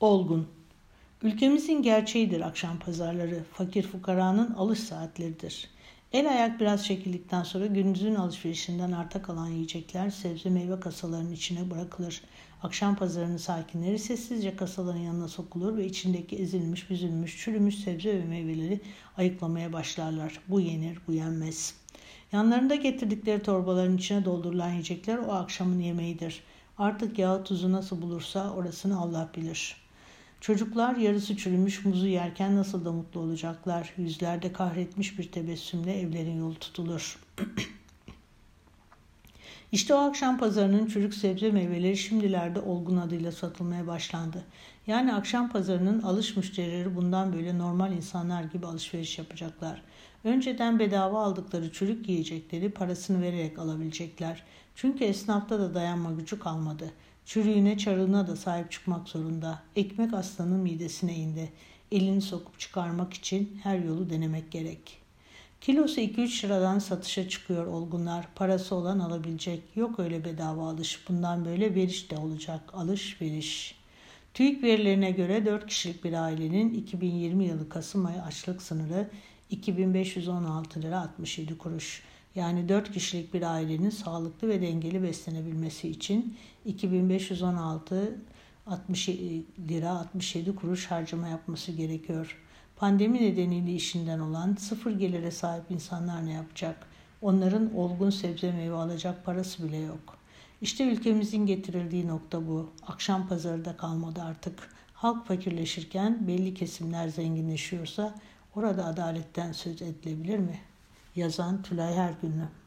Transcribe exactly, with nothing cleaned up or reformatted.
Olgun. Ülkemizin gerçeğidir akşam pazarları, fakir fukaranın alış saatleridir. El ayak biraz çekildikten sonra gündüzün alışverişinden arta kalan yiyecekler sebze meyve kasalarının içine bırakılır. Akşam pazarının sakinleri sessizce kasaların yanına sokulur ve içindeki ezilmiş, büzülmüş, çürümüş sebze ve meyveleri ayıklamaya başlarlar. Bu yenir, bu yenmez. Yanlarında getirdikleri torbaların içine doldurulan yiyecekler o akşamın yemeğidir. Artık yağı tuzu nasıl bulursa orasını Allah bilir. Çocuklar yarısı çürümüş muzu yerken nasıl da mutlu olacaklar. Yüzlerde kahretmiş bir tebessümle evlerin yolu tutulur. İşte o akşam pazarının çürük sebze meyveleri şimdilerde Olgun adıyla satılmaya başlandı. Yani akşam pazarının alış müşterileri bundan böyle normal insanlar gibi alışveriş yapacaklar. Önceden bedava aldıkları çürük yiyecekleri parasını vererek alabilecekler. Çünkü esnafta da dayanma gücü kalmadı. Çürüğüne çarığına da sahip çıkmak zorunda. Ekmek aslanın midesine indi. Elini sokup çıkarmak için her yolu denemek gerek. Kilosu iki üç liradan satışa çıkıyor olgunlar. Parası olan alabilecek. Yok öyle bedava alış. Bundan böyle veriş de olacak. Alış veriş. TÜİK verilerine göre dört kişilik bir ailenin iki bin yirmi yılı Kasım ayı açlık sınırı iki bin beş yüz on altı lira altmış yedi kuruş. Yani dört kişilik bir ailenin sağlıklı ve dengeli beslenebilmesi için iki bin beş yüz on altı lira altmış yedi kuruş harcama yapması gerekiyor. Pandemi nedeniyle işinden olan sıfır gelire sahip insanlar ne yapacak? Onların olgun sebze meyve alacak parası bile yok. İşte ülkemizin getirildiği nokta bu. Akşam pazarı da kalmadı artık. Halk fakirleşirken belli kesimler zenginleşiyorsa orada adaletten söz edilebilir mi? Yazan Tülay Hergünlü.